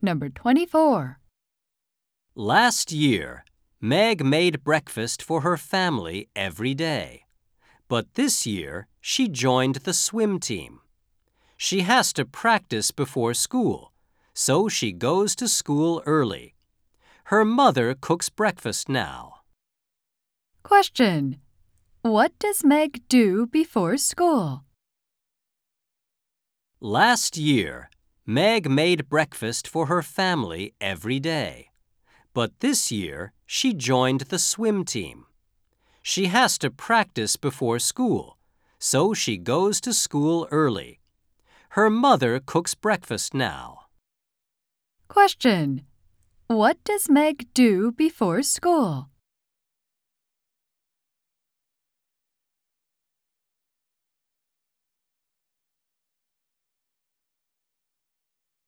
Number 24. Last year, Meg made breakfast for her family every day. But this year, she joined the swim team. She has to practice before school, so she goes to school early. Her mother cooks breakfast now. Question. What does Meg do before school? Last year, Meg made breakfast for her family every day. But this year, she joined the swim team. She has to practice before school, so she goes to school early. Her mother cooks breakfast now. Question. What does Meg do before school?